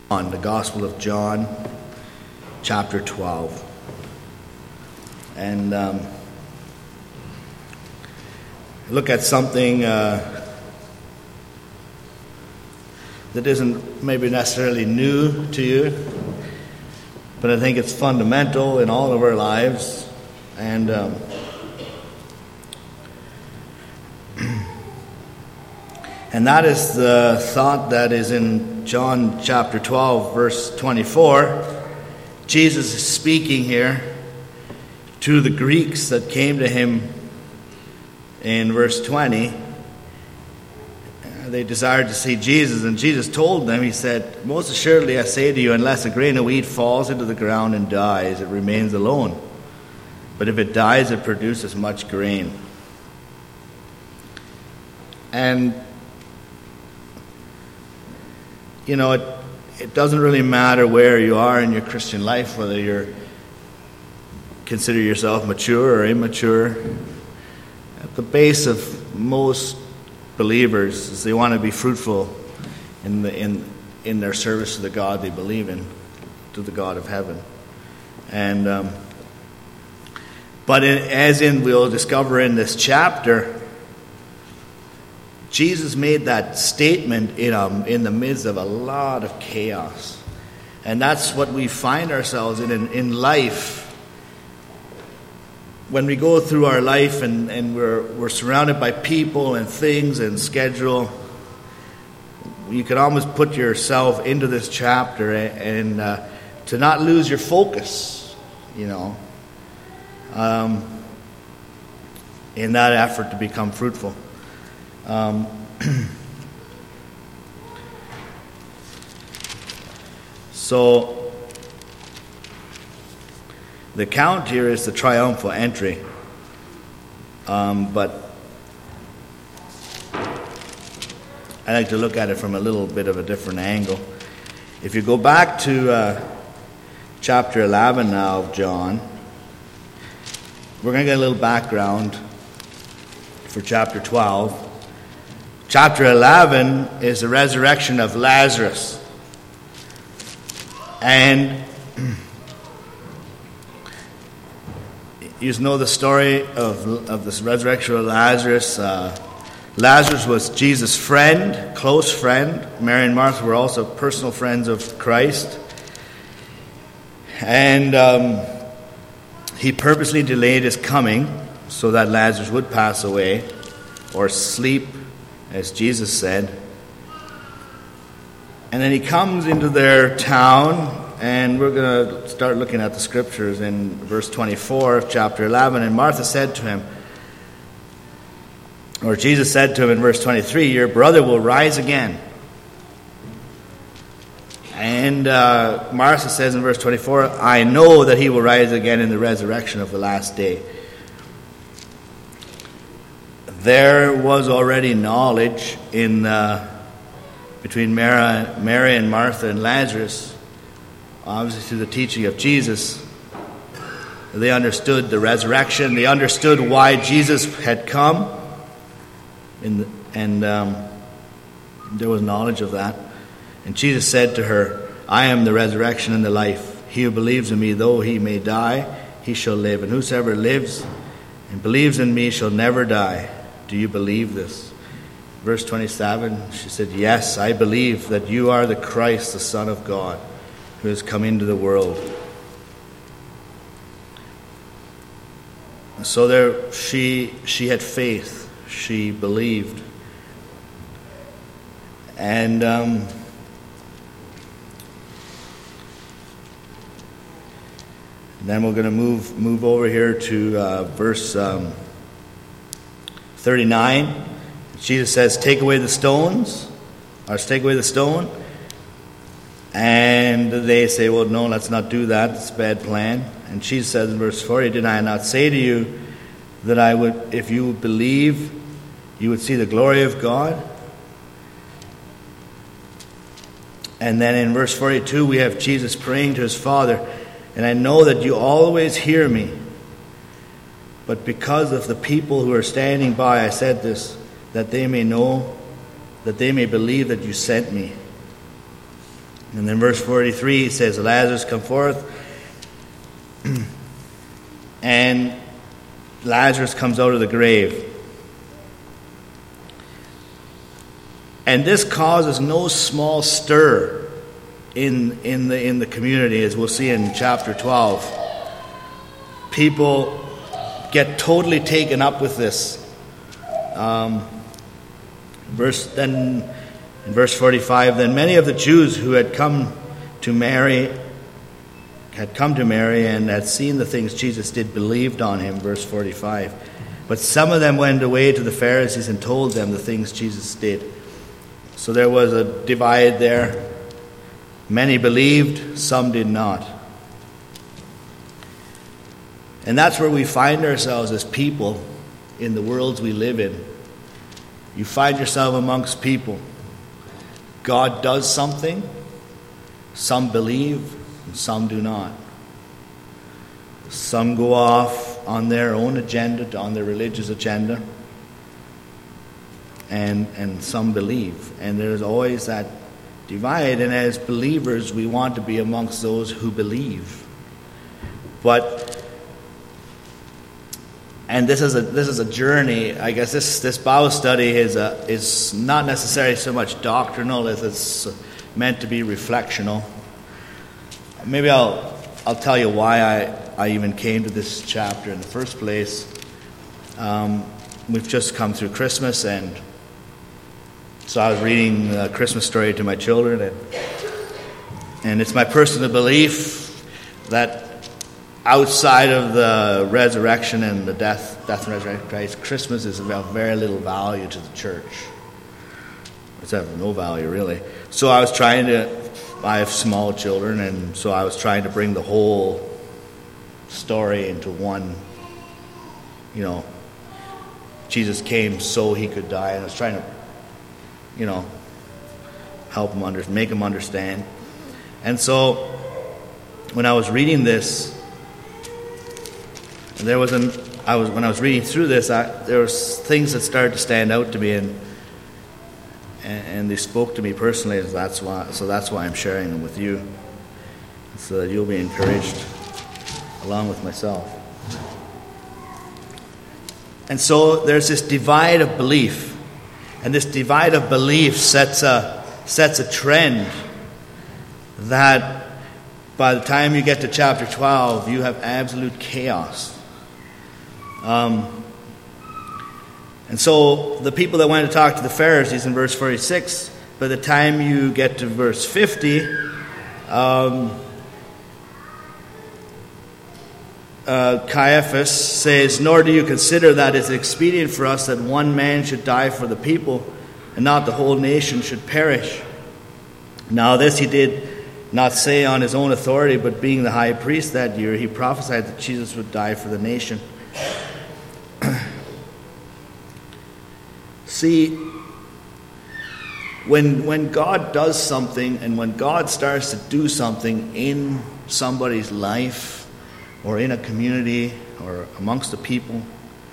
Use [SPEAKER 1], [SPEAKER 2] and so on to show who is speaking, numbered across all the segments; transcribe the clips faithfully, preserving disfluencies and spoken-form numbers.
[SPEAKER 1] On the Gospel of John, chapter twelve. And um, look at something uh, that isn't maybe necessarily new to you, but I think it's fundamental in all of our lives. And um, and that is the thought that is in John chapter twelve, verse twenty-four. Jesus is speaking here to the Greeks that came to him in verse twenty. They desired to see Jesus, and Jesus told them, he said, "Most assuredly I say to you, unless a grain of wheat falls into the ground and dies, it remains alone. But if it dies, it produces much grain." And you know, it, it doesn't really matter where you are in your Christian life, whether you're consider yourself mature or immature. At the base of most believers is they want to be fruitful in the in in their service to the God they believe in, to the God of heaven. And um, but in, as in we'll discover in this chapter, Jesus made that statement in a, in the midst of a lot of chaos. And that's what we find ourselves in, in in life. When we go through our life and, and we're we're surrounded by people and things and schedule, you can almost put yourself into this chapter and, and uh, to not lose your focus, you know, um, in that effort to become fruitful. Um, so the account here is the triumphal entry, um, but I like to look at it from a little bit of a different angle. If you go back to uh, chapter eleven now of John, we're going to get a little background for chapter twelve. Chapter eleven is the resurrection of Lazarus. And you know the story of, of this resurrection of Lazarus. Uh, Lazarus was Jesus' friend, close friend. Mary and Martha were also personal friends of Christ. And um, he purposely delayed his coming so that Lazarus would pass away or sleep, as Jesus said. And then he comes into their town, and we're going to start looking at the scriptures in verse twenty-four of chapter eleven. And Martha said to him, or Jesus said to him in verse twenty-three, "Your brother will rise again." And uh, Martha says in verse twenty-four, "I know that he will rise again in the resurrection of the last day." There was already knowledge in uh, between Mary, Mary and Martha and Lazarus, obviously through the teaching of Jesus. They understood the resurrection. They understood why Jesus had come, in the, and um, there was knowledge of that. And Jesus said to her, "I am the resurrection and the life. He who believes in me, though he may die, he shall live. And whosoever lives and believes in me shall never die. Do you believe this?" Verse twenty-seven, she said, "Yes, I believe that you are the Christ, the Son of God, who has come into the world." So there, she she had faith. She believed, and um, then we're going to move move over here to uh, verse Um, thirty-nine. Jesus says, "Take away the stones," or take away the stone. And they say, "Well, no, let's not do that. It's a bad plan." And Jesus says in verse forty, "Did I not say to you that I would, if you would believe, you would see the glory of God?" And then in verse forty-two, we have Jesus praying to his Father, "And I know that you always hear me. But because of the people who are standing by, I said this, that they may know, that they may believe that you sent me." And then verse forty-three, he says, Lazarus, come forth. And Lazarus comes out of the grave. And this causes no small stir in, in, the, in the community, as we'll see in chapter twelve. People get totally taken up with this. Um, verse then in verse forty-five, then many of the Jews who had come to Mary had come to Mary and had seen the things Jesus did believed on him. Verse forty-five. But some of them went away to the Pharisees and told them the things Jesus did. So there was a divide there. Many believed, some did not. And that's where we find ourselves as people in the worlds we live in. You find yourself amongst people. God does something, some believe, and some do not. Some go off on their own agenda, on their religious agenda, and and some believe. And there's always that divide, and as believers, we want to be amongst those who believe. But And this is a this is a journey. I guess this, this Bible study is a, is not necessarily so much doctrinal as it's meant to be reflectional. Maybe I'll I'll tell you why I, I even came to this chapter in the first place. Um, we've just come through Christmas, and so I was reading the Christmas story to my children, and and it's my personal belief that outside of the resurrection and the death, death and resurrection of Christ, Christmas is of very little value to the church. It's of no value, really. So I was trying to, I have small children, and so I was trying to bring the whole story into one, you know, Jesus came so he could die, and I was trying to, you know, help them under, make them understand. And so when I was reading this, there was an I was when I was reading through this, I, there was things that started to stand out to me, and, and and they spoke to me personally. So that's why so that's why I'm sharing them with you, so that you'll be encouraged along with myself. And so there's this divide of belief, and this divide of belief sets a sets a trend that by the time you get to chapter twelve, you have absolute chaos. Um, and so the people that went to talk to the Pharisees in verse forty-six, by the time you get to verse fifty, um, uh, Caiaphas says, "Nor do you consider that it's expedient for us that one man should die for the people, and not the whole nation should perish." Now this he did not say on his own authority, but being the high priest that year, he prophesied that Jesus would die for the nation. See, when when God does something, and when God starts to do something in somebody's life, or in a community, or amongst the people,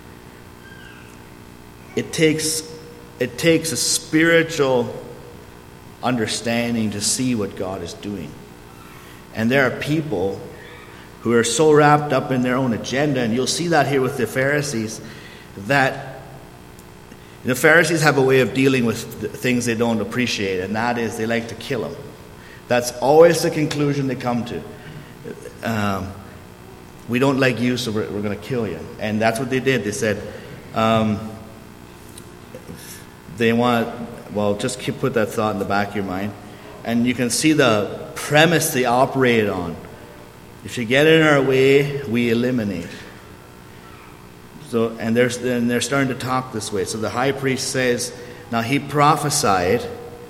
[SPEAKER 1] it takes it takes a spiritual understanding to see what God is doing. And there are people who are so wrapped up in their own agenda, and you'll see that here with the Pharisees, that the Pharisees have a way of dealing with things they don't appreciate, and that is they like to kill them. That's always the conclusion they come to. Um, we don't like you, so we're, we're going to kill you. And that's what they did. They said, um, they want, well, just keep, put that thought in the back of your mind. And you can see the premise they operated on. If you get in our way, we eliminate. So, and they're, and they're starting to talk this way. So the high priest says, now he prophesied,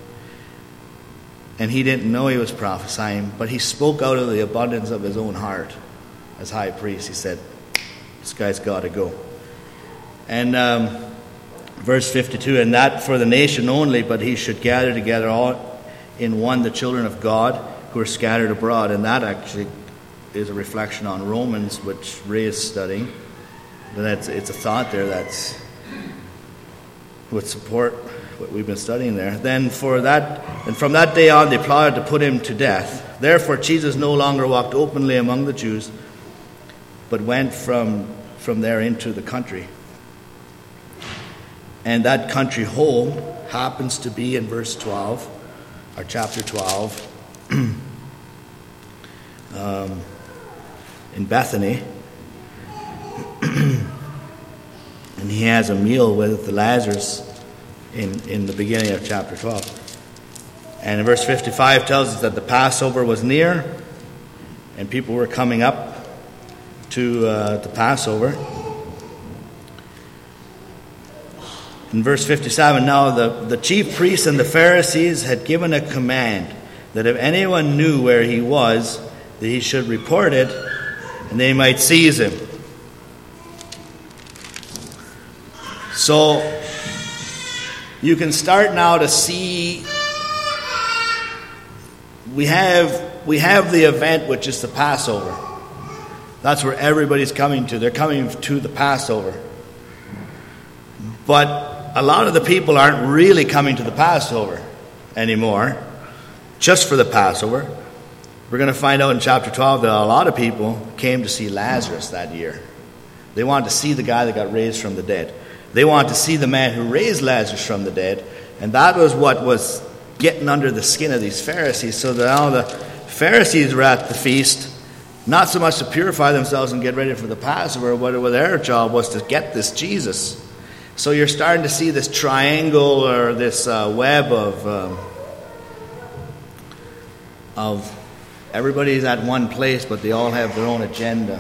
[SPEAKER 1] and he didn't know he was prophesying, but he spoke out of the abundance of his own heart. As high priest, he said, this guy's got to go. And um, verse fifty-two, and that for the nation only, but he should gather together all in one the children of God who are scattered abroad. And that actually is a reflection on Romans, which Ray is studying. But that's, it's a thought there that's would support what we've been studying there. Then for that, and from that day on, they plotted to put him to death. Therefore, Jesus no longer walked openly among the Jews, but went from from there into the country. And that country home happens to be in verse twelve, or chapter twelve, um, in Bethany. And he has a meal with Lazarus in, in the beginning of chapter twelve. And in verse fifty-five tells us that the Passover was near, and people were coming up to uh, the Passover. In verse fifty-seven, now the, the chief priests and the Pharisees had given a command that if anyone knew where he was, that he should report it, and they might seize him. So you can start now to see we have we have the event, which is the Passover. That's where everybody's coming to. They're coming to the Passover. But a lot of the people aren't really coming to the Passover anymore, just for the Passover. We're going to find out in chapter twelve that a lot of people came to see Lazarus that year. They wanted to see the guy that got raised from the dead. They wanted to see the man who raised Lazarus from the dead. And that was what was getting under the skin of these Pharisees. So that now the Pharisees were at the feast, not so much to purify themselves and get ready for the Passover, but their job was to get this Jesus. So you're starting to see this triangle or this uh, web of um, of everybody's at one place, but they all have their own agenda.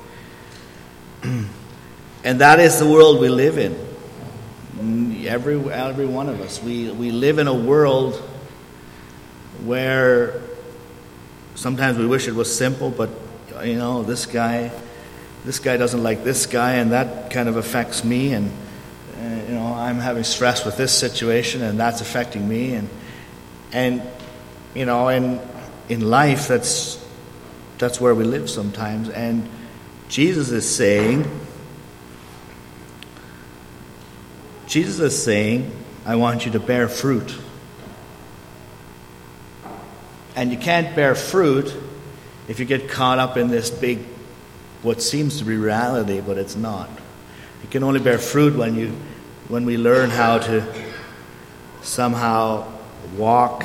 [SPEAKER 1] And that is the world we live in. Every every one of us. We we live in a world where sometimes we wish it was simple, but you know, this guy this guy doesn't like this guy, and that kind of affects me, and uh, you know, I'm having stress with this situation, and that's affecting me, and and you know, and in life that's that's where we live sometimes. And Jesus is saying Jesus is saying, I want you to bear fruit. And you can't bear fruit if you get caught up in this big, what seems to be reality, but it's not. You can only bear fruit when you, when we learn how to somehow walk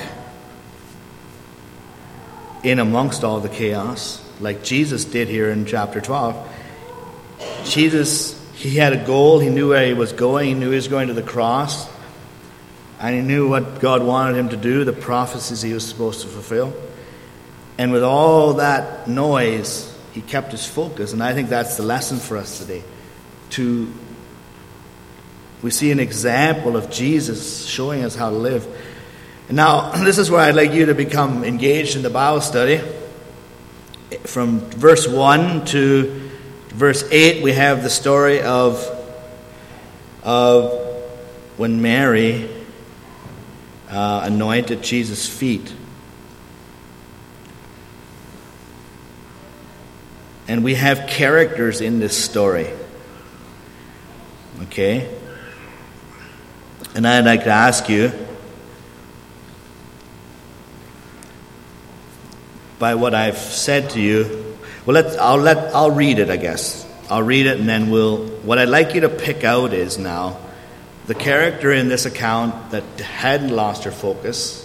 [SPEAKER 1] in amongst all the chaos, like Jesus did here in chapter twelve. Jesus, he had a goal. He knew where he was going. He knew he was going to the cross. And he knew what God wanted him to do, the prophecies he was supposed to fulfill. And with all that noise, he kept his focus. And I think that's the lesson for us today. To, we see an example of Jesus showing us how to live. And now, this is where I'd like you to become engaged in the Bible study. From verse one to verse eight, we have the story of, of when Mary uh, anointed Jesus' feet. And we have characters in this story. Okay? And I'd like to ask you, by what I've said to you, well, let's, I'll let I'll read it, I guess. I'll read it, and then we'll. What I'd like you to pick out is now the character in this account that hadn't lost her focus,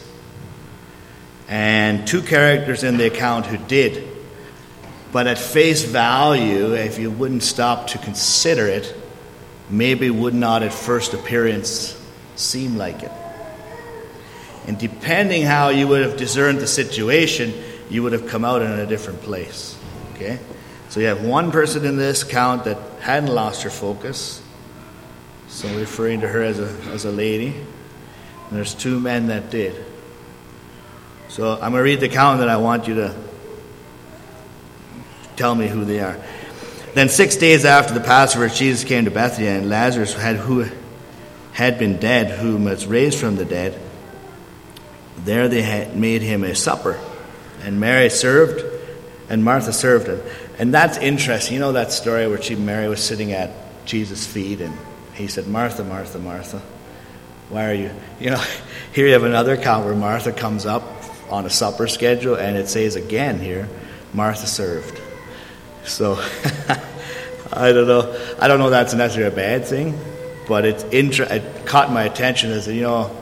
[SPEAKER 1] and two characters in the account who did. But at face value, if you wouldn't stop to consider it, maybe would not at first appearance seem like it. And depending how you would have discerned the situation, you would have come out in a different place. Okay? So you have one person in this account that hadn't lost her focus, so referring to her as a as a lady. And there's two men that did. So I'm going to read the account, and I want you to tell me who they are. Then six days after the Passover, Jesus came to Bethany, and Lazarus had who had been dead, whom was raised from the dead. There they had made him a supper, and Mary served, and Martha served him. And that's interesting. You know that story where she, Mary was sitting at Jesus' feet, and he said, Martha, Martha, Martha. Why are you, you know, here you have another account where Martha comes up on a supper schedule, and it says again here, Martha served. So, I don't know, I don't know if that's necessarily a bad thing, but it's inter- it caught my attention as, you know,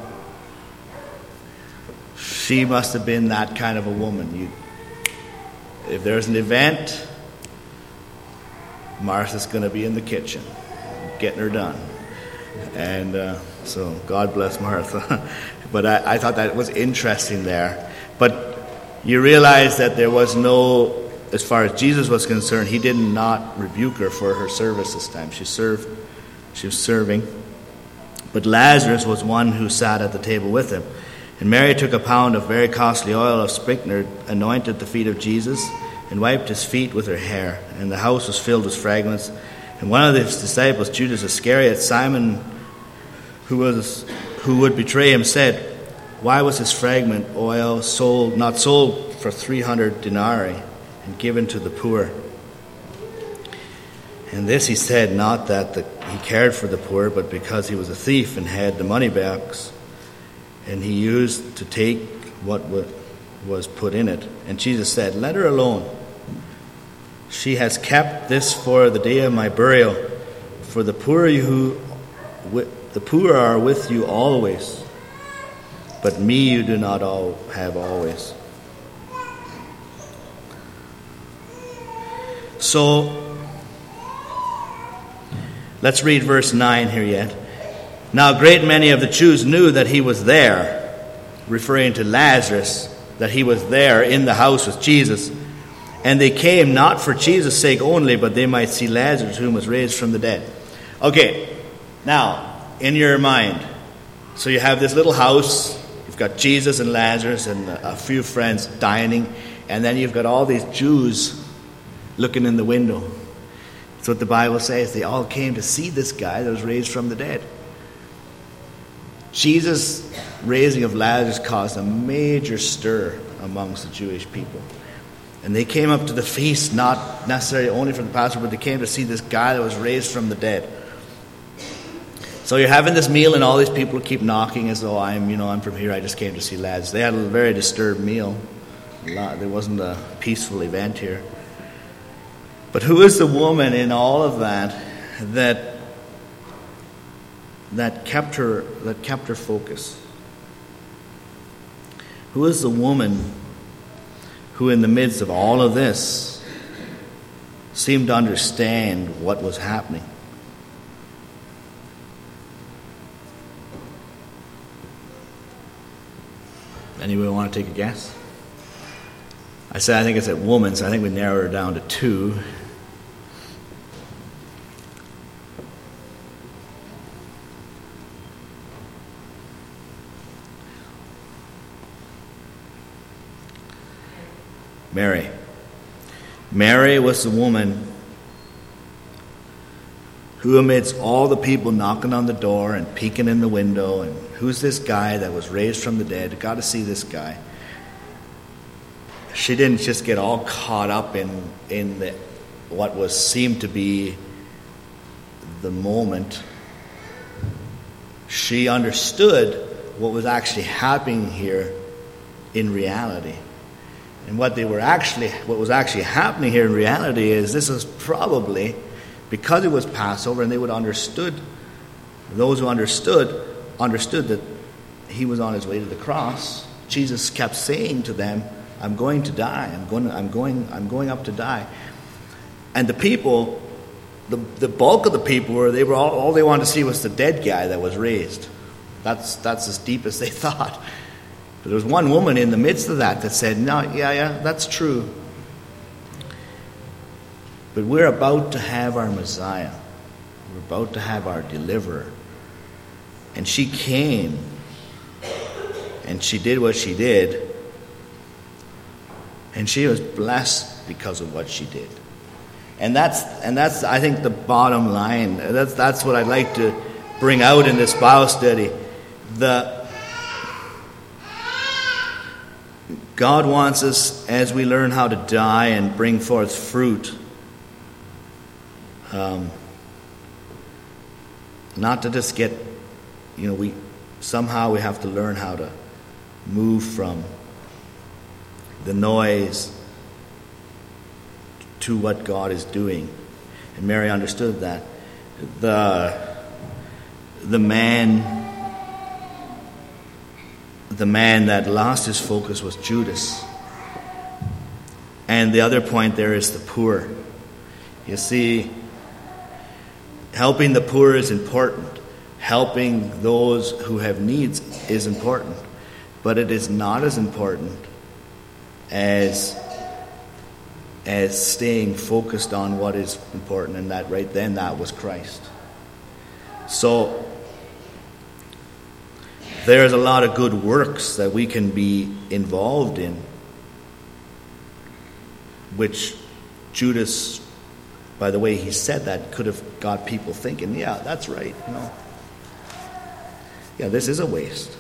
[SPEAKER 1] she must have been that kind of a woman. You, if there's an event, Martha's going to be in the kitchen, getting her done. And uh, so God bless Martha. But I, I thought that was interesting there. But you realize that there was no, as far as Jesus was concerned, he did not rebuke her for her service this time. She served, she was serving. But Lazarus was one who sat at the table with him. And Mary took a pound of very costly oil of spikenard, anointed the feet of Jesus, and wiped his feet with her hair. And the house was filled with fragments. And one of his disciples, Judas Iscariot, Simon, who was who would betray him, said, "Why was this fragment oil sold not sold for three hundred denarii and given to the poor?" And this he said, not that the, he cared for the poor, but because he was a thief and had the money bags, and he used to take what was put in it. And Jesus said, "Let her alone. She has kept this for the day of my burial. For the poor you, the poor are with you always, but me you do not all have always." So let's read verse nine here yet. Now a great many of the Jews knew that he was there, referring to Lazarus, that he was there in the house with Jesus. And they came not for Jesus' sake only, but they might see Lazarus, whom was raised from the dead. Okay, now, in your mind, so you have this little house, you've got Jesus and Lazarus and a few friends dining, and then you've got all these Jews looking in the window. That's what the Bible says. They all came to see this guy that was raised from the dead. Jesus' raising of Lazarus caused a major stir amongst the Jewish people. And they came up to the feast, not necessarily only for the Passover, but they came to see this guy that was raised from the dead. So you're having this meal, and all these people keep knocking as though I'm, you know, I'm from here. I just came to see Lazarus. They had a very disturbed meal. There wasn't a peaceful event here. But who is the woman in all of that that that kept her that kept her focus? Who is the woman who in the midst of all of this seemed to understand what was happening? Anyone want to take a guess? I said I think it's a woman, so I think we narrowed her down to two. Mary. Mary was the woman who, amidst all the people knocking on the door and peeking in the window, and who's this guy that was raised from the dead? Got to see this guy. She didn't just get all caught up in in the, what was seemed to be the moment. She understood what was actually happening here in reality. And what they were actually, what was actually happening here in reality is this is probably because it was Passover, and they would understood, those who understood, understood that he was on his way to the cross. Jesus kept saying to them, "I'm going to die. I'm going. To, I'm going. I'm going up to die." And the people, the the bulk of the people were they were all, all they wanted to see was the dead guy that was raised. That's that's as deep as they thought. But there was one woman in the midst of that that said, "No, yeah, yeah, that's true. But we're about to have our Messiah. We're about to have our deliverer." And she came, and she did what she did, and she was blessed because of what she did. And that's and that's I think the bottom line. That's that's what I'd like to bring out in this Bible study. The God wants us, as we learn how to die and bring forth fruit, um, not to just get, you know, we somehow we have to learn how to move from the noise to what God is doing. And Mary understood that. The the man the man that lost his focus was Judas. And the other point there is the poor. You see, helping the poor is important. Helping those who have needs is important. But it is not as important as as staying focused on what is important, and that right then, that was Christ. So there's a lot of good works that we can be involved in, which Judas, by the way he said that, could have got people thinking, yeah, that's right, you know. Yeah, this is a waste.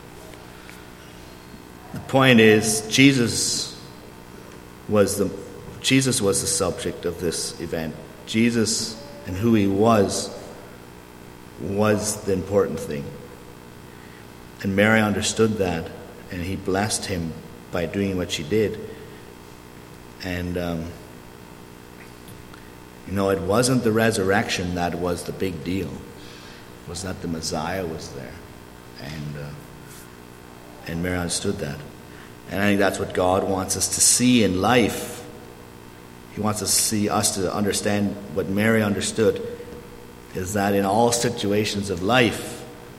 [SPEAKER 1] The point is, Jesus was the Jesus was the subject of this event. Jesus and who he was was the important thing. And Mary understood that, and he blessed him by doing what she did. And, um, you know, it wasn't the resurrection that was the big deal. It was that the Messiah was there. And, uh, and Mary understood that. And I think that's what God wants us to see in life. He wants us to see us to understand what Mary understood, is that in all situations of life,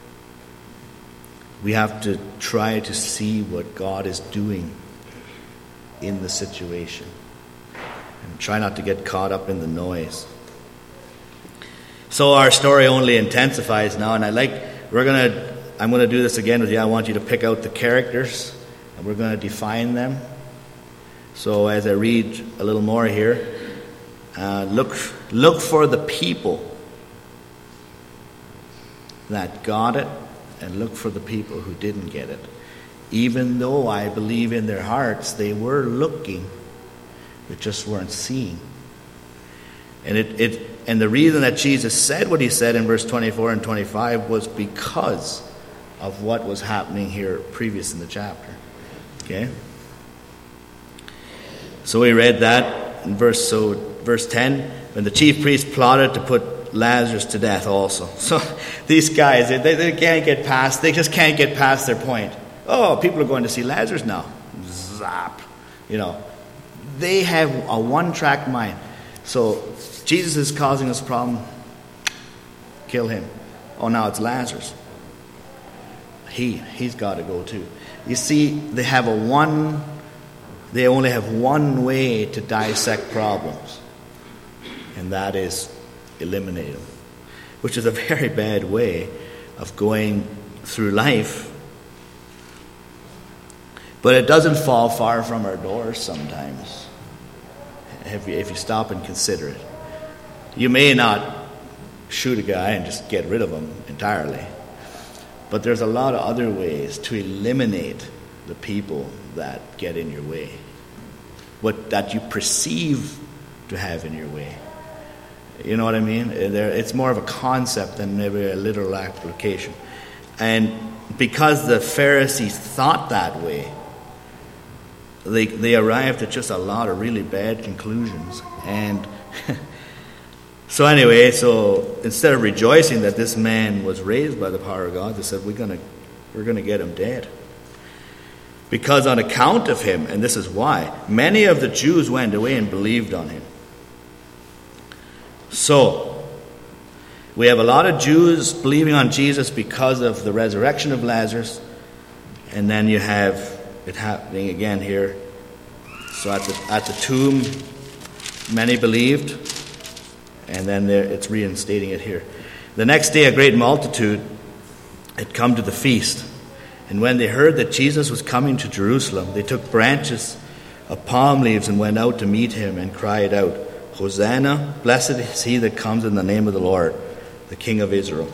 [SPEAKER 1] we have to try to see what God is doing in the situation. And try not to get caught up in the noise. So our story only intensifies now, and I like, we're going to, I'm going to do this again with you. I want you to pick out the characters, and we're going to define them. So as I read a little more here, uh, look, look for the people that got it, and look for the people who didn't get it. Even though I believe in their hearts they were looking, but just weren't seeing. And it, it and the reason that Jesus said what he said in verse twenty-four and twenty-five was because of what was happening here previous in the chapter. Okay? So we read that in verse so verse ten, when the chief priests plotted to put Lazarus to death also. So these guys, they, they can't get past, they just can't get past their point. Oh, people are going to see Lazarus now. Zap. You know, they have a one-track mind. So Jesus is causing us a problem. Kill him. Oh, now it's Lazarus. He, he's got to go too. You see, they have a one... They only have one way to dissect problems, and that is eliminate them, which is a very bad way of going through life. But it doesn't fall far from our doors sometimes, if you, if you stop and consider it. You may not shoot a guy and just get rid of him entirely, but there's a lot of other ways to eliminate the people that get in your way, what that you perceive to have in your way. You know what I mean? It's more of a concept than maybe a literal application. And because the Pharisees thought that way, they they arrived at just a lot of really bad conclusions. And so anyway, so instead of rejoicing that this man was raised by the power of God, they said, we're gonna we're gonna get him dead. Because on account of him, and this is why, many of the Jews went away and believed on him. So, we have a lot of Jews believing on Jesus because of the resurrection of Lazarus. And then you have it happening again here. So at the, at the tomb, many believed. And then there, it's reinstating it here. The next day, a great multitude had come to the feast. And when they heard that Jesus was coming to Jerusalem, they took branches of palm leaves and went out to meet him and cried out, Hosanna, blessed is he that comes in the name of the Lord, the King of Israel.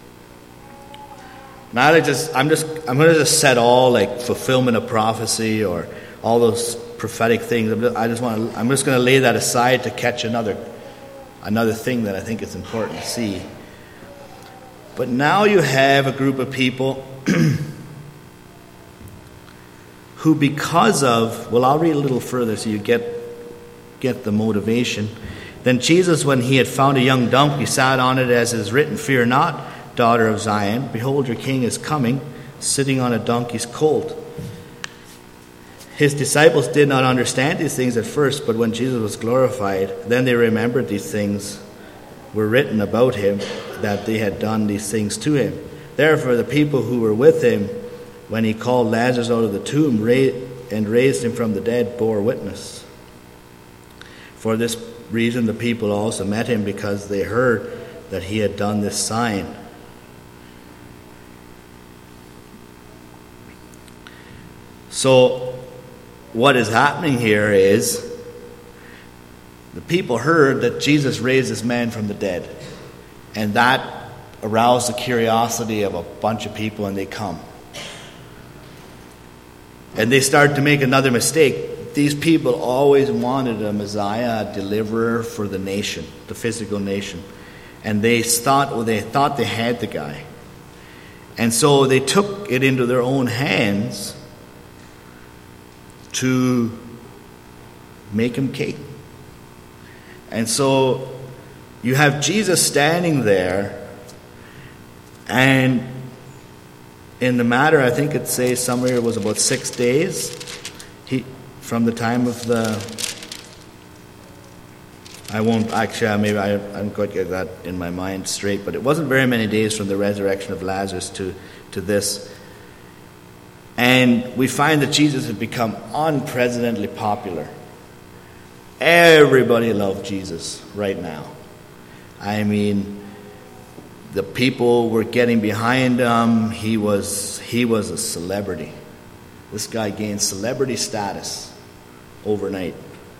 [SPEAKER 1] Now I just, I'm just, I'm going to just set all like fulfillment of prophecy or all those prophetic things. I'm just, I just want to, I'm just going to lay that aside to catch another, another thing that I think is important to see. But now you have a group of people who because of, well, I'll read a little further so you get, get the motivation. Then Jesus, when he had found a young donkey, sat on it, as is written, "Fear not, daughter of Zion. Behold, your king is coming, sitting on a donkey's colt." His disciples did not understand these things at first, but when Jesus was glorified, then they remembered these things were written about him, that they had done these things to him. Therefore the people who were with him, when he called Lazarus out of the tomb and raised him from the dead, bore witness. For this reason the people also met him, because they heard that he had done this sign. So what is happening here is the people heard that Jesus raised this man from the dead, and that aroused the curiosity of a bunch of people, and they come. And they start to make another mistake. These people always wanted a Messiah, a deliverer for the nation, the physical nation. And they thought, well, they thought they had the guy. And so they took it into their own hands to make him king. And so you have Jesus standing there, and in the matter, I think it says somewhere it was about six days he from the time of the, I won't actually, maybe I, I don't quite get that in my mind straight, but it wasn't very many days from the resurrection of Lazarus to, to this. And we find that Jesus had become unprecedentedly popular. Everybody loved Jesus right now. I mean, the people were getting behind him. He was he was a celebrity. This guy gained celebrity status overnight.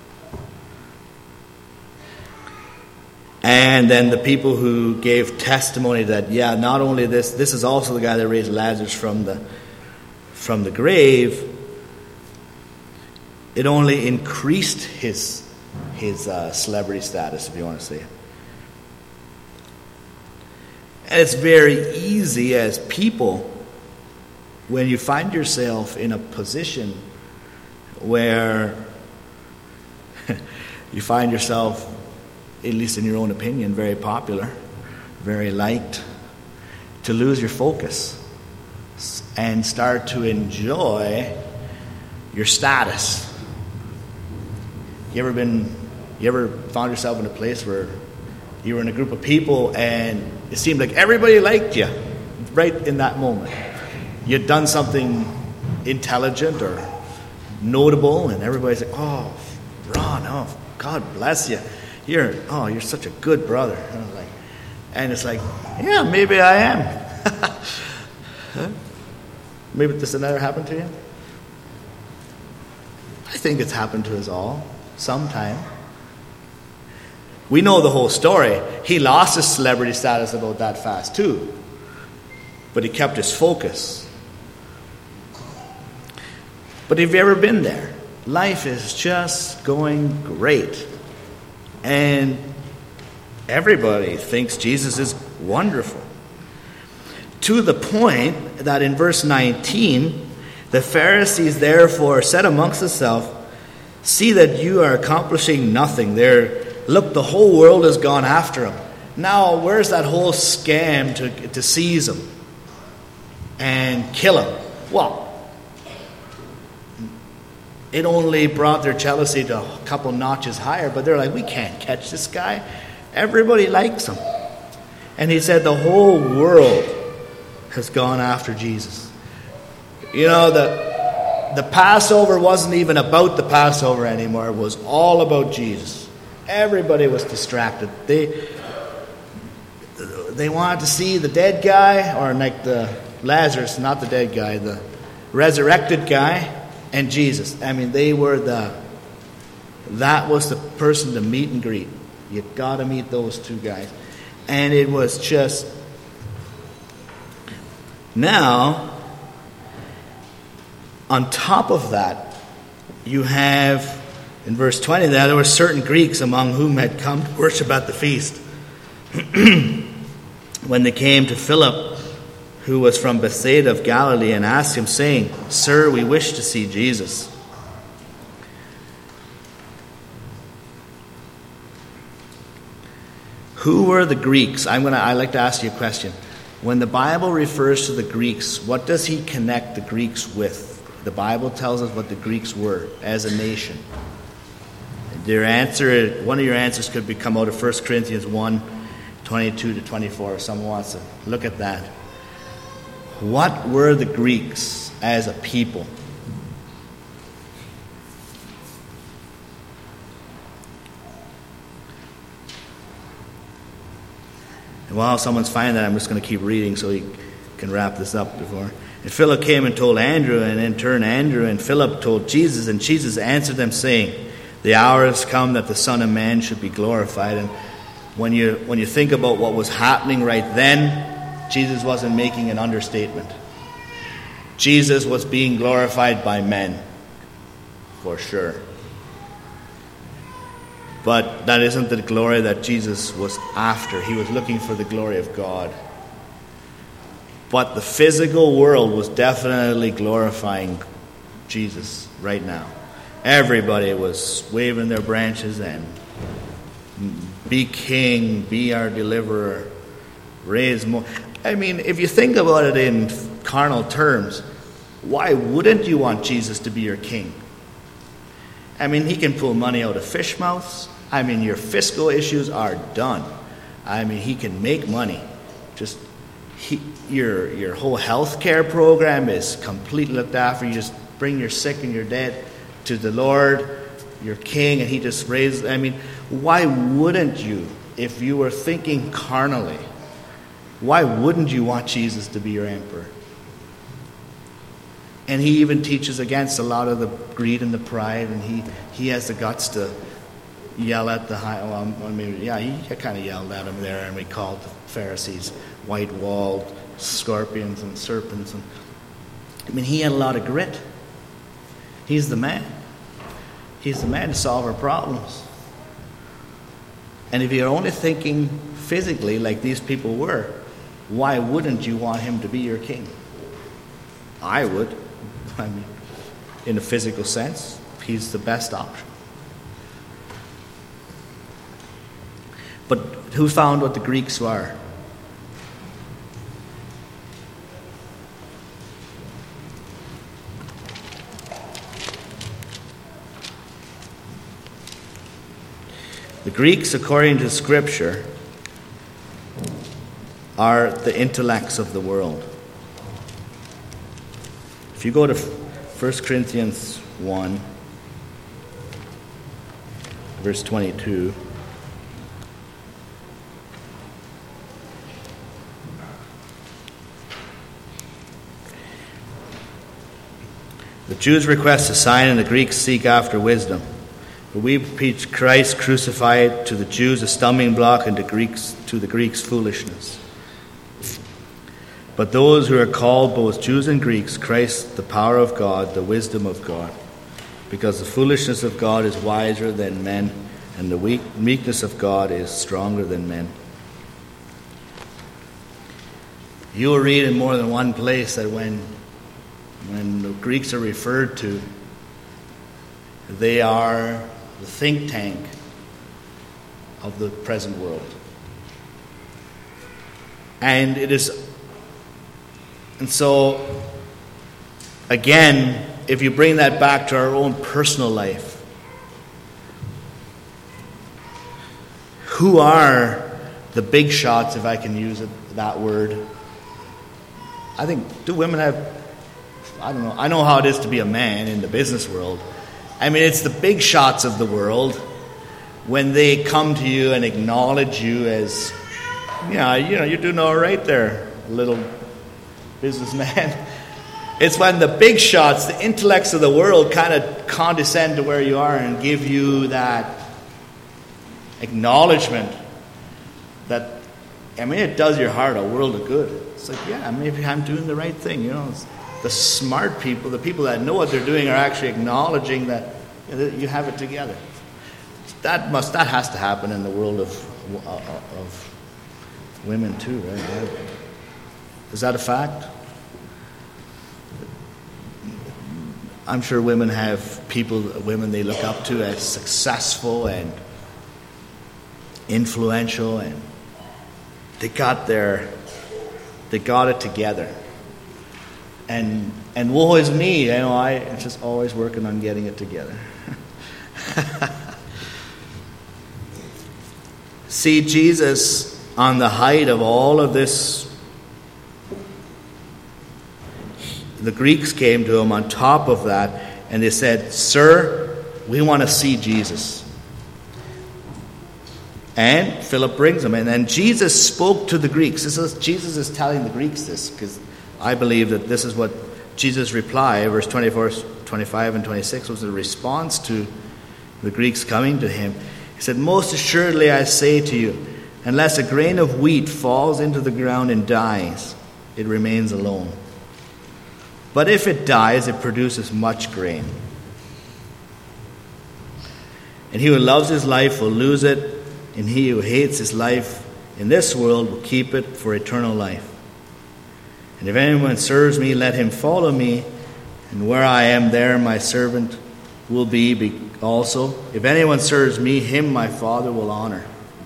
[SPEAKER 1] And then the people who gave testimony that, yeah, not only this, this is also the guy that raised Lazarus from the from the grave. It only increased his his uh, celebrity status, if you want to say it. And it's very easy as people, when you find yourself in a position where you find yourself, at least in your own opinion, very popular, very liked, to lose your focus and start to enjoy your status. You ever been, you ever found yourself in a place where you were in a group of people and it seemed like everybody liked you right in that moment? You'd done something intelligent or notable, and everybody's like, "Oh, Ron, oh, God bless you. You're, oh, you're such a good brother." And, I'm like, and it's like, yeah, maybe I am. Huh? Maybe this has never happened to you? I think it's happened to us all sometime. We know the whole story. He lost his celebrity status about that fast too, but he kept his focus. But have you ever been there? Life is just going great, and everybody thinks Jesus is wonderful, to the point that in verse nineteen, the Pharisees therefore said amongst themselves, "See that you are accomplishing nothing." There, look, the whole world has gone after him. Now, where's that whole scam to, to seize him and kill him? Well, it only brought their jealousy to a couple notches higher, but they're like, we can't catch this guy. Everybody likes him. And he said the whole world has gone after Jesus. You know, the, the Passover wasn't even about the Passover anymore. It was all about Jesus. Everybody was distracted. They they wanted to see the dead guy, or like the Lazarus, not the dead guy, the resurrected guy, and Jesus. I mean, they were the, that was the person to meet and greet. You got to meet those two guys. And it was just, now, on top of that, you have, in verse twenty, that there were certain Greeks among whom had come to worship at the feast. When they came to Philip, who was from Bethsaida of Galilee, and asked him, saying, Sir, we wish to see Jesus. Who were the Greeks? I'm gonna. I like to ask you a question. When the Bible refers to the Greeks, what does he connect the Greeks with? The Bible tells us what the Greeks were as a nation. Their answer, one of your answers could be come out of First Corinthians one, twenty-two to twenty-four. If someone wants to look at that. What were the Greeks as a people? And while someone's finding that, I'm just going to keep reading so we can wrap this up before. And Philip came and told Andrew, and in turn Andrew and Philip told Jesus, and Jesus answered them, saying, The hour has come that the Son of Man should be glorified. And when you when you think about what was happening right then, Jesus wasn't making an understatement. Jesus was being glorified by men, for sure. But that isn't the glory that Jesus was after. He was looking for the glory of God. But the physical world was definitely glorifying Jesus right now. Everybody was waving their branches and be king, be our deliverer, raise more. I mean, if you think about it in carnal terms, why wouldn't you want Jesus to be your king? I mean, he can pull money out of fish mouths. I mean, your fiscal issues are done. I mean, he can make money. Just he, your your whole health care program is completely looked after. You just bring your sick and your dead to the Lord, your king, and he just raises. I mean, why wouldn't you, if you were thinking carnally, why wouldn't you want Jesus to be your emperor? And he even teaches against a lot of the greed and the pride, and he, he has the guts to yell at the high. Well, I mean, yeah, he kind of yelled at him there, and we called the Pharisees white-walled scorpions and serpents. And I mean, he had a lot of grit. He's the man. He's the man to solve our problems. And if you're only thinking physically like these people were, why wouldn't you want him to be your king? I would. I mean, in a physical sense, he's the best option. But who found what the Greeks were? The Greeks, according to Scripture, are the intellects of the world. If you go to First Corinthians one, verse twenty-two, the Jews request a sign and the Greeks seek after wisdom. But we preach Christ crucified, to the Jews a stumbling block, and to Greeks to the Greeks foolishness. But those who are called, both Jews and Greeks, Christ the power of God, the wisdom of God. Because the foolishness of God is wiser than men, and the weak, meekness of God is stronger than men. You will read in more than one place that when, when the Greeks are referred to, they are the think tank of the present world. And it is And so, again, if you bring that back to our own personal life, who are the big shots, if I can use it, that word? I think, do women have, I don't know, I know how it is to be a man in the business world. I mean, it's the big shots of the world when they come to you and acknowledge you as, yeah, you know, you're doing all right there, little businessman. It's when the big shots, the intellects of the world, kind of condescend to where you are and give you that acknowledgement that, I mean, it does your heart a world of good. It's like, yeah, maybe I'm doing the right thing. You know, it's the smart people, the people that know what they're doing, are actually acknowledging that you have it together. That must, that has to happen in the world of of women too, right? Is that a fact? I'm sure women have people, women they look up to as successful and influential, and they got their, they got it together. And and woe is me, you know, I am just always working on getting it together. See, Jesus, on the height of all of this, the Greeks came to him on top of that, and they said, "Sir, we want to see Jesus." And Philip brings him, and then Jesus spoke to the Greeks. This is, Jesus is telling the Greeks this, because I believe that this is what Jesus' reply, verse twenty-four, twenty-five, and twenty-six, was a response to the Greeks coming to him. He said, "Most assuredly I say to you, unless a grain of wheat falls into the ground and dies, it remains alone. But if it dies, it produces much grain. And he who loves his life will lose it, and he who hates his life in this world will keep it for eternal life. And if anyone serves me, let him follow me, and where I am, there my servant will be also. If anyone serves me, him my Father will honor."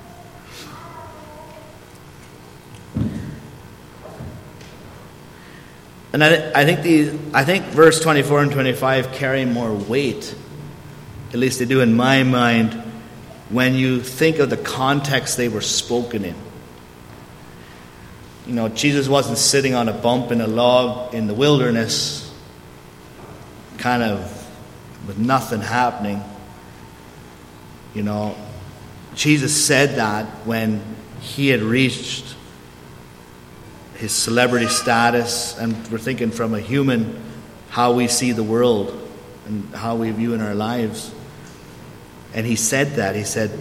[SPEAKER 1] And I, I think the I think verse twenty-four and twenty-five carry more weight, at least they do in my mind, when you think of the context they were spoken in. You know, Jesus wasn't sitting on a bump in a log in the wilderness, kind of with nothing happening. You know, Jesus said that when he had reached his celebrity status, and we're thinking from a human, how we see the world and how we view in our lives. And he said that. He said,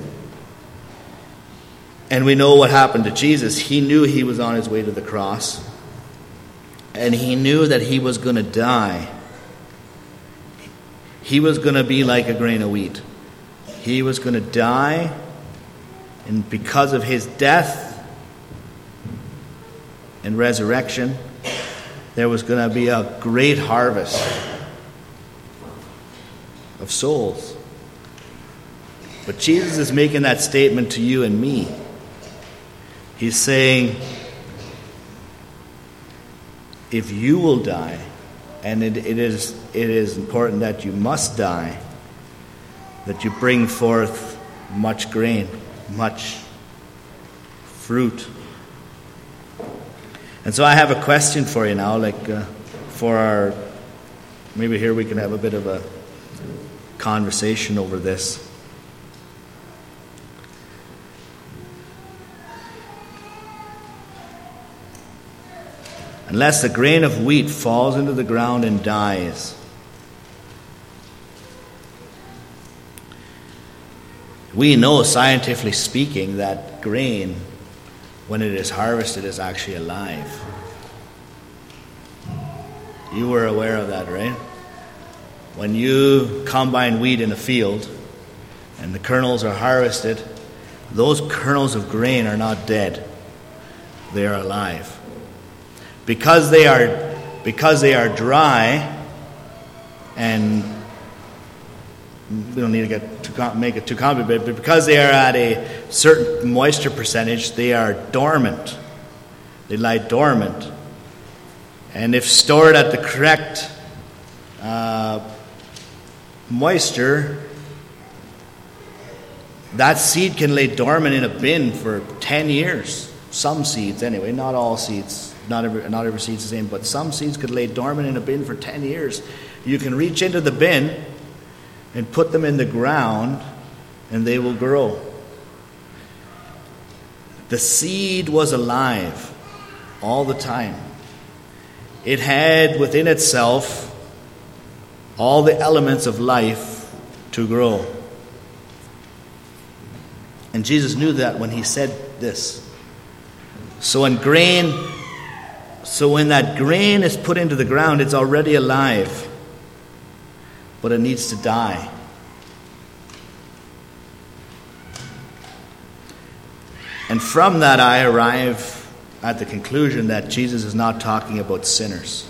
[SPEAKER 1] and we know what happened to Jesus. He knew he was on his way to the cross. And he knew that he was going to die. He was going to be like a grain of wheat. He was going to die. And because of his death and resurrection, there was going to be a great harvest of souls. But Jesus is making that statement to you and me. He's saying, if you will die, and it, it is it is important that you must die, that you bring forth much grain, much fruit. And so I have a question for you now, like uh, for our, maybe here we can have a bit of a conversation over this. Unless a grain of wheat falls into the ground and dies, we know, scientifically speaking, that grain, when it is harvested, is actually alive. You were aware of that, right? When you combine wheat in a field and the kernels are harvested, those kernels of grain are not dead. They are alive. Because they are because they are dry, and we don't need to get too, make it too complicated, but because they are at a certain moisture percentage, they are dormant. They lie dormant. And if stored at the correct uh, moisture, that seed can lay dormant in a bin for ten years. Some seeds, anyway, not all seeds. Not every, not every seed's the same, but some seeds could lay dormant in a bin for ten years. You can reach into the bin and put them in the ground, and they will grow. The seed was alive all the time. It had within itself all the elements of life to grow. And Jesus knew that when he said this. So when grain, so when that grain is put into the ground, it's already alive, but it needs to die. And from that I arrive at the conclusion that Jesus is not talking about sinners.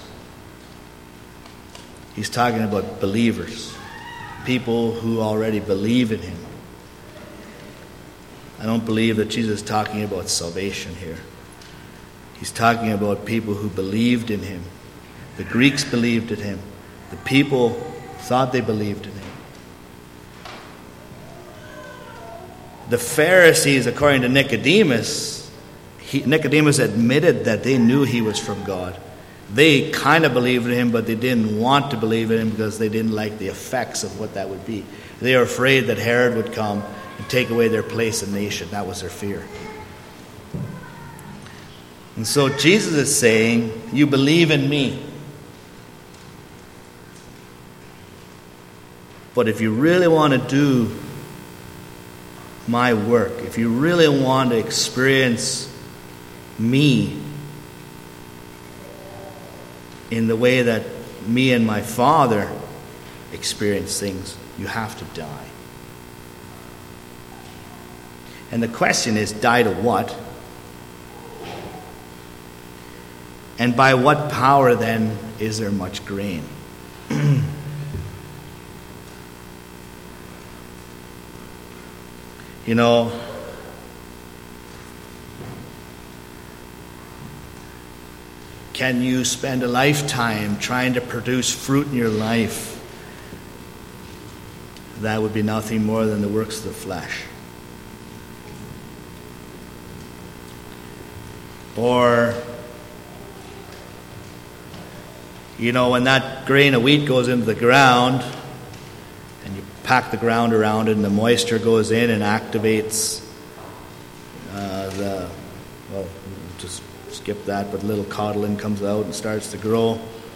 [SPEAKER 1] He's talking about believers, people who already believe in him. I don't believe that Jesus is talking about salvation here. He's talking about people who believed in him. The Greeks believed in him. The people thought they believed in him. The Pharisees, according to Nicodemus, he, Nicodemus admitted that they knew he was from God. They kind of believed in him, but they didn't want to believe in him because they didn't like the effects of what that would be. They were afraid that Herod would come and take away their place in the nation. That was their fear. And so Jesus is saying, you believe in me. But if you really want to do my work, if you really want to experience me in the way that me and my Father experience things, you have to die. And the question is, die to what? And by what power then is there much grain? You know, can you spend a lifetime trying to produce fruit in your life that would be nothing more than the works of the flesh? Or, you know, when that grain of wheat goes into the ground and you pack the ground around it and the moisture goes in and activates uh, the, well, just skip that, but little codlin comes out and starts to grow.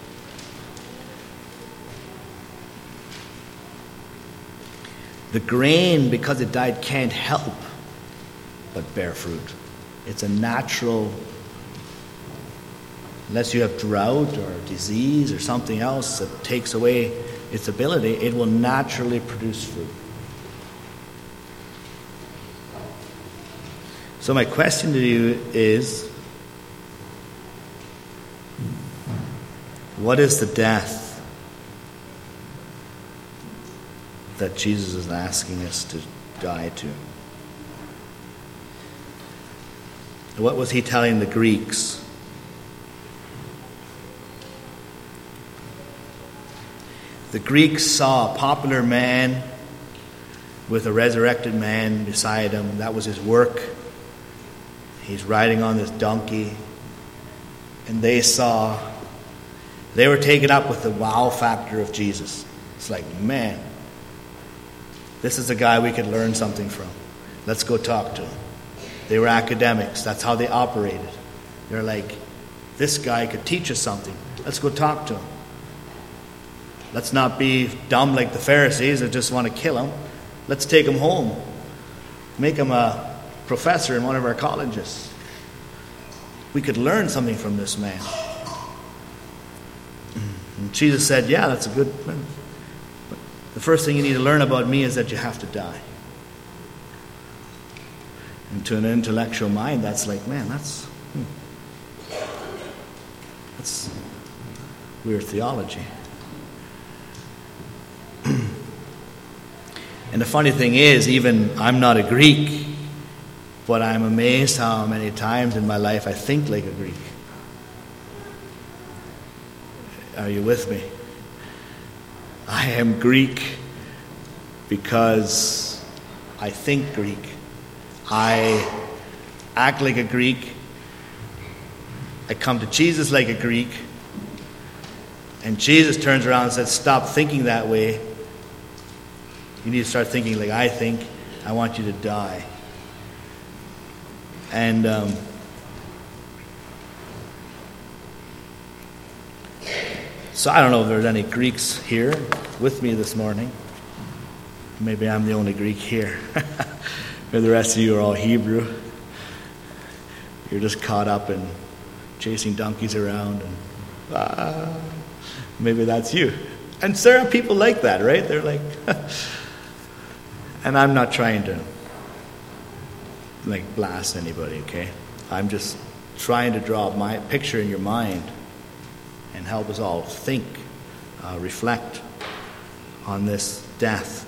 [SPEAKER 1] The grain, because it died, can't help but bear fruit. It's a natural, unless you have drought or disease or something else that takes away its ability, it will naturally produce fruit. So my question to you is, what is the death that Jesus is asking us to die to? What was he telling the Greeks? The Greeks saw a popular man with a resurrected man beside him. That was his work. He's riding on this donkey. And they saw, they were taken up with the wow factor of Jesus. It's like, man, this is a guy we could learn something from. Let's go talk to him. They were academics. That's how they operated. They're like, this guy could teach us something. Let's go talk to him. Let's not be dumb like the Pharisees that just want to kill him. Let's take him home. Make him a professor in one of our colleges. We could learn something from this man. And Jesus said, yeah, that's a good thing. But the first thing you need to learn about me is that you have to die. And to an intellectual mind, that's like, man, that's hmm, that's weird theology. And the funny thing is, even I'm not a Greek, but I'm amazed how many times in my life I think like a Greek. Are you with me? I am Greek because I think Greek. I act like a Greek. I come to Jesus like a Greek. And Jesus turns around and says, stop thinking that way. You need to start thinking like I think. I want you to die. And um, so I don't know if there's any Greeks here with me this morning. Maybe I'm the only Greek here. Or the rest of you are all Hebrew. You're just caught up in chasing donkeys around. And ah, maybe that's you. And there are people like that, right? They're like... And I'm not trying to like blast anybody, okay? I'm just trying to draw my picture in your mind and help us all think, uh, reflect on this death.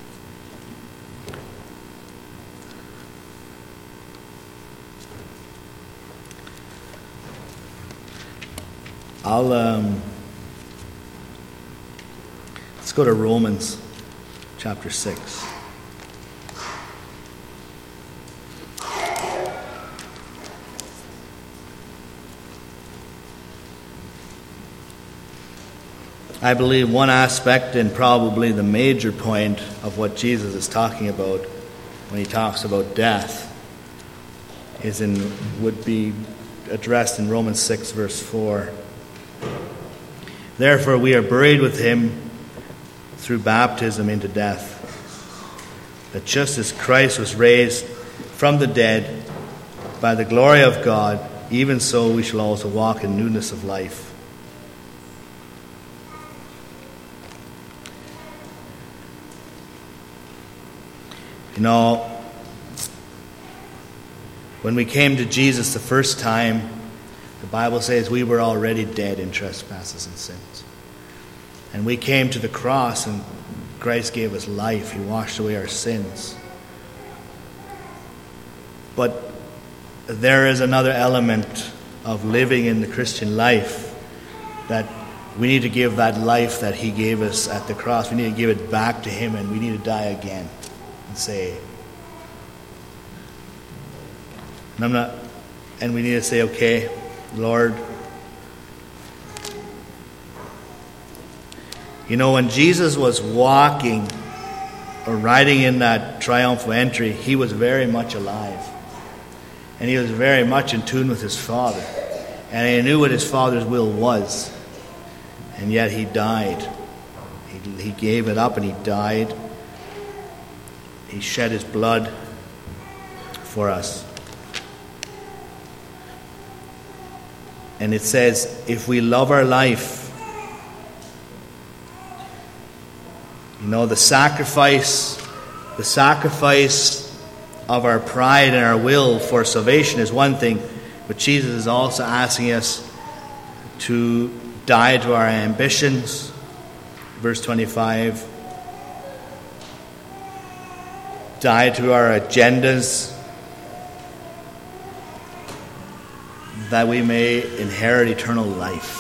[SPEAKER 1] I'll um, let's go to Romans chapter six. I believe one aspect, and probably the major point of what Jesus is talking about when he talks about death, is in would be addressed in Romans six verse four. Therefore we are buried with him through baptism into death, that just as Christ was raised from the dead by the glory of God, even so we shall also walk in newness of life. You know, when we came to Jesus the first time, the Bible says we were already dead in trespasses and sins. And we came to the cross and Christ gave us life. He washed away our sins. But there is another element of living in the Christian life, that we need to give that life that he gave us at the cross. We need to give it back to him, and we need to die again and say, and I'm not, and we need to say, okay, Lord, you know, when Jesus was walking or riding in that triumphal entry, he was very much alive. And he was very much in tune with his Father. And he knew what his Father's will was. And yet he died. He, he gave it up and he died. He shed his blood for us. And it says, if we love our life, you know, the sacrifice, the sacrifice of our pride and our will for salvation is one thing, but Jesus is also asking us to die to our ambitions. Verse twenty-five. Die to our agendas, that we may inherit eternal life.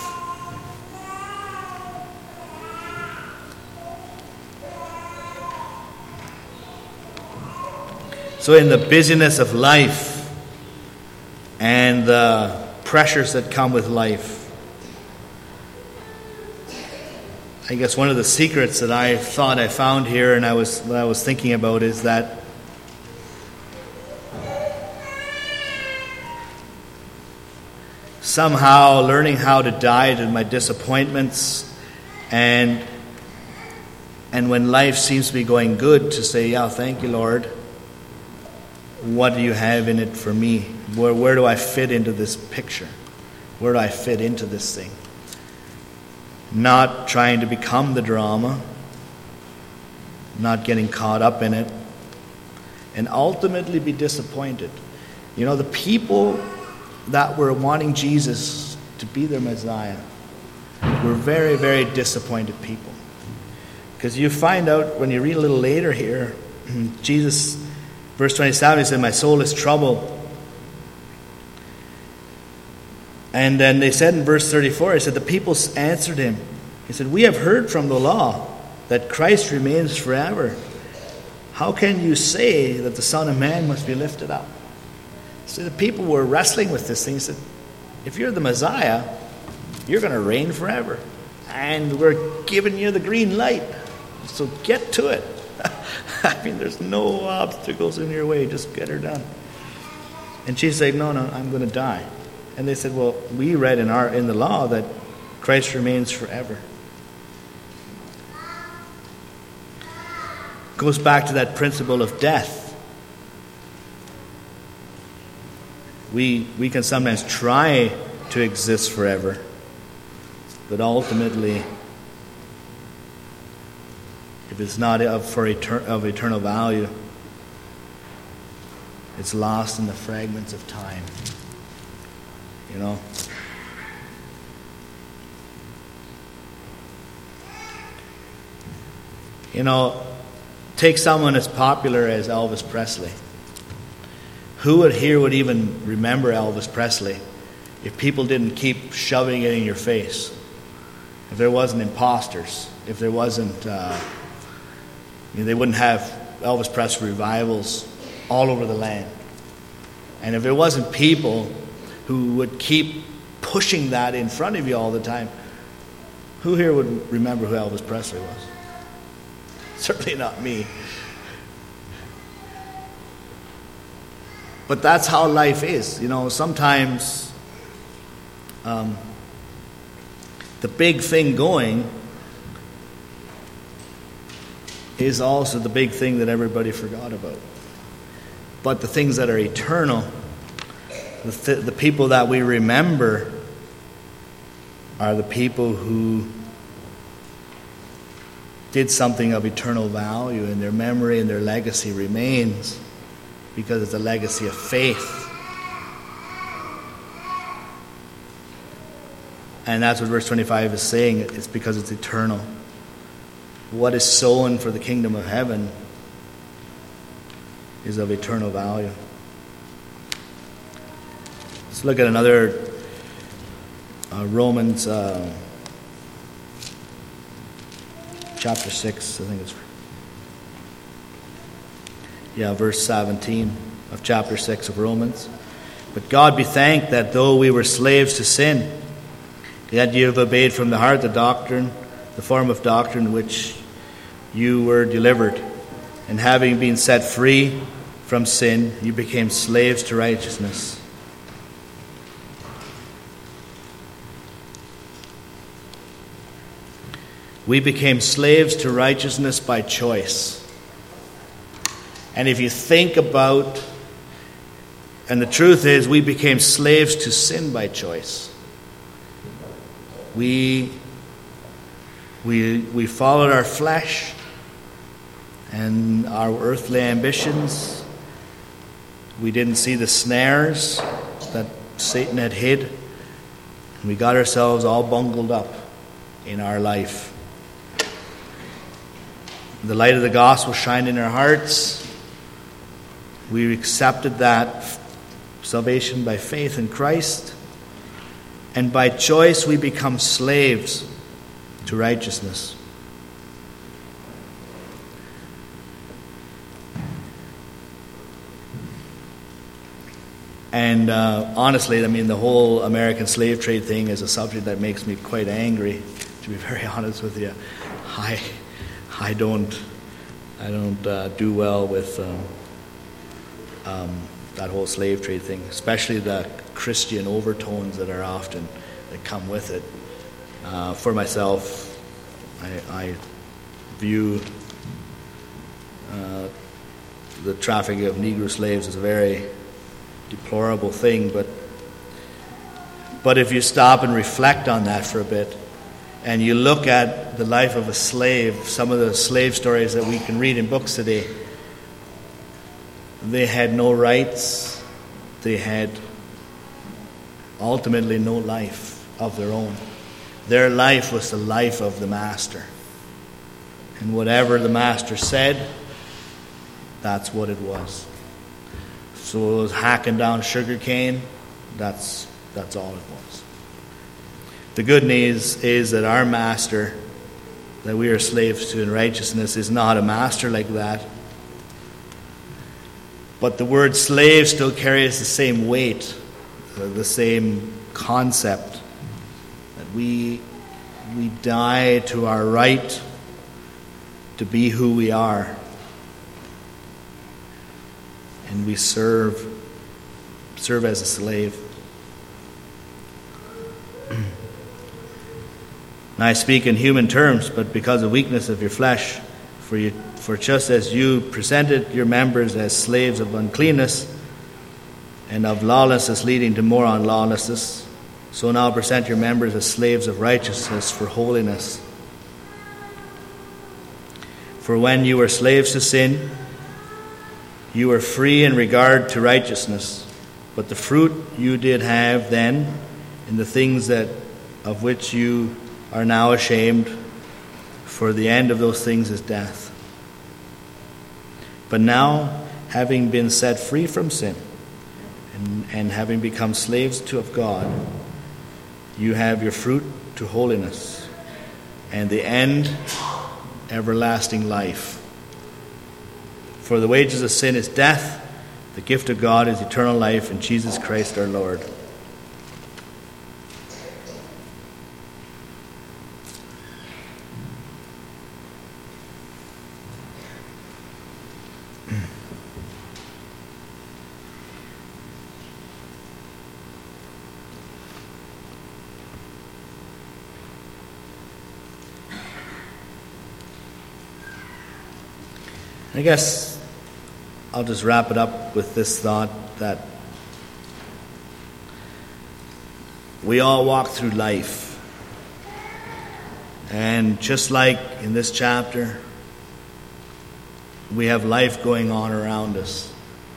[SPEAKER 1] So in the busyness of life and the pressures that come with life, I guess one of the secrets that I thought I found here and I was that I was thinking about is that somehow learning how to die to my disappointments, and and when life seems to be going good, to say, yeah, thank you, Lord. What do you have in it for me? Where, where do I fit into this picture? Where do I fit into this thing? Not trying to become the drama, not getting caught up in it, and ultimately be disappointed. You know, the people that were wanting Jesus to be their Messiah were very, very disappointed people. Because you find out when you read a little later here, Jesus, verse twenty-seven, he said, my soul is troubled. And then they said in verse thirty-four, he said, the people answered him. He said, we have heard from the law that Christ remains forever. How can you say that the Son of Man must be lifted up? So the people were wrestling with this thing. He said, if you're the Messiah, you're going to reign forever. And we're giving you the green light. So get to it. I mean, there's no obstacles in your way. Just get her done. And she said, no, no, I'm going to die. And they said, well, we read in our in the law that Christ remains forever. Goes back to that principle of death. We we can sometimes try to exist forever, but ultimately, if it's not of for etern- of eternal value, it's lost in the fragments of time. you know. You know, take someone as popular as Elvis Presley. Who would here would even remember Elvis Presley if people didn't keep shoving it in your face? If there wasn't imposters, if there wasn't, uh, you know, they wouldn't have Elvis Presley revivals all over the land. And if there wasn't people who would keep pushing that in front of you all the time, who here would remember who Elvis Presley was? Certainly not me. But that's how life is. You know, sometimes um, the big thing going is also the big thing that everybody forgot about. But the things that are eternal, the, th- the people that we remember are the people who did something of eternal value, and their memory and their legacy remains because it's a legacy of faith. And that's what verse twenty-five is saying. It's because it's eternal. What is sown for the kingdom of heaven is of eternal value. Let's look at another uh, Romans uh, chapter six, I think it's yeah, verse seventeen of chapter six of Romans. But God be thanked that though we were slaves to sin, yet you have obeyed from the heart the doctrine, the form of doctrine which you were delivered. And having been set free from sin, you became slaves to righteousness. We became slaves to righteousness by choice. And if you think about, and the truth is, we became slaves to sin by choice. We, we, we followed our flesh and our earthly ambitions. We didn't see the snares that Satan had hid. We got ourselves all bungled up in our life. The light of the gospel shined in our hearts. We accepted that salvation by faith in Christ. And by choice we become slaves to righteousness. And uh, honestly, I mean, the whole American slave trade thing is a subject that makes me quite angry, to be very honest with you. I, I don't, I don't uh, do well with um, um, that whole slave trade thing, especially the Christian overtones that are often that come with it. Uh, for myself, I, I view uh, the trafficking of Negro slaves as a very deplorable thing, but but if you stop and reflect on that for a bit, and you look at the life of a slave, some of the slave stories that we can read in books today, they had no rights, they had ultimately no life of their own. Their life was the life of the master. And whatever the master said, that's what it was. So it was hacking down sugar cane, that's, that's all it was. The good news is that our master, that we are slaves to in righteousness, is not a master like that. But the word slave still carries the same weight, the same concept, that we we die to our right to be who we are, and we serve serve as a slave. And I speak in human terms, but because of weakness of your flesh, for you, for just as you presented your members as slaves of uncleanness and of lawlessness leading to more unlawlessness, so now present your members as slaves of righteousness for holiness. For when you were slaves to sin, you were free in regard to righteousness. But the fruit you did have then in the things that of which you are now ashamed, for the end of those things is death. But now, having been set free from sin, and, and having become slaves to of God, you have your fruit to holiness, and the end, everlasting life. For the wages of sin is death, the gift of God is eternal life in Jesus Christ our Lord. I guess I'll just wrap it up with this thought that we all walk through life. And just like in this chapter, we have life going on around us.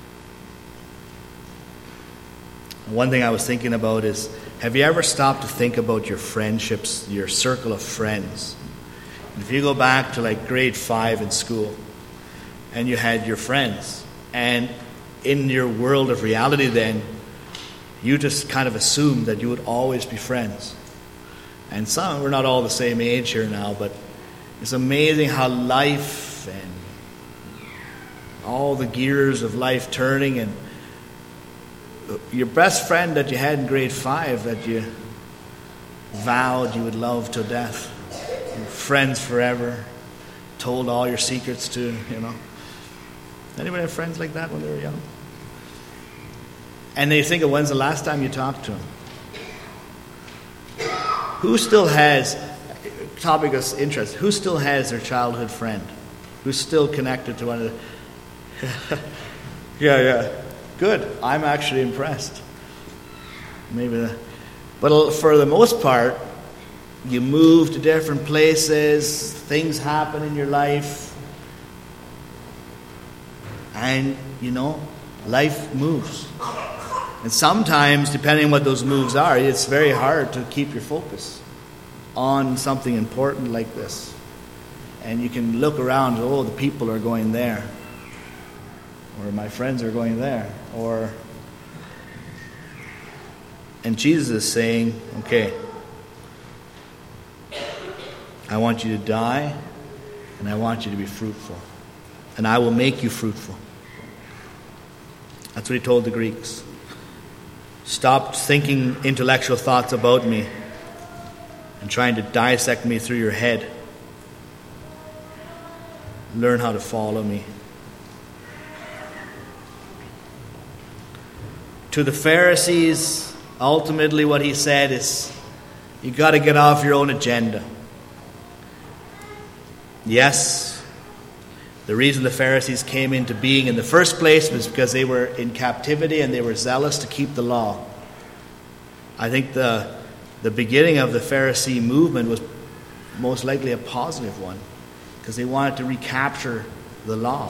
[SPEAKER 1] One thing I was thinking about is, have you ever stopped to think about your friendships, your circle of friends? If you go back to like grade five in school, and you had your friends, and in your world of reality then, you just kind of assumed that you would always be friends. And some, we're not all the same age here now, but it's amazing how life and all the gears of life turning, and your best friend that you had in grade five that you vowed you would love to death, friends forever, told all your secrets to, you know. Anybody have friends like that when they were young? And they think of when's the last time you talked to them? Who still has, topic of interest, who still has their childhood friend? Who's still connected to one of the... yeah, yeah. Good. I'm actually impressed. Maybe that. But for the most part, you move to different places, things happen in your life, and, you know, life moves. And sometimes, depending on what those moves are, it's very hard to keep your focus on something important like this. And you can look around, oh, the people are going there. Or my friends are going there. Or, and Jesus is saying, okay, I want you to die, and I want you to be fruitful. And I will make you fruitful. That's what he told the Greeks. Stop thinking intellectual thoughts about me and trying to dissect me through your head. Learn how to follow me. To the Pharisees, ultimately what he said is, you got to get off your own agenda. Yes, the reason the Pharisees came into being in the first place was because they were in captivity and they were zealous to keep the law. I think the the beginning of the Pharisee movement was most likely a positive one, because they wanted to recapture the law.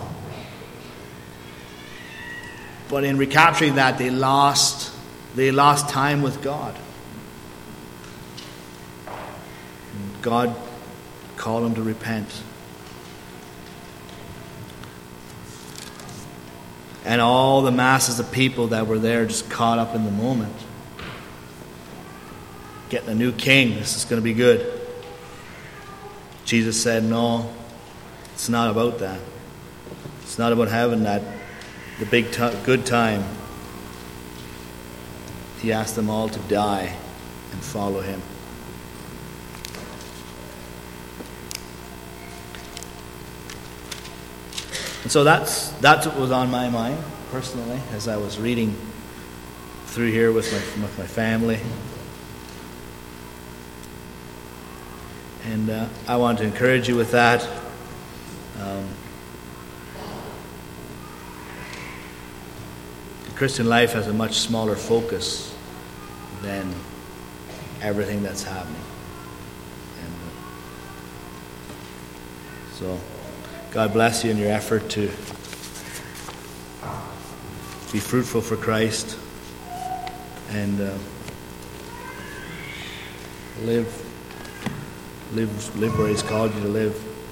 [SPEAKER 1] But in recapturing that, they lost they lost time with God. God called them to repent. And all the masses of people that were there just caught up in the moment. Getting a new king, this is going to be good. Jesus said, no, it's not about that. It's not about having that, the big t- good time. He asked them all to die and follow him. And so that's that's what was on my mind personally as I was reading through here with my with my family. And uh, I want to encourage you with that. Um, the Christian life has a much smaller focus than everything that's happening. And uh, so God bless you in your effort to be fruitful for Christ. and uh, live, live, live where He's called you to live.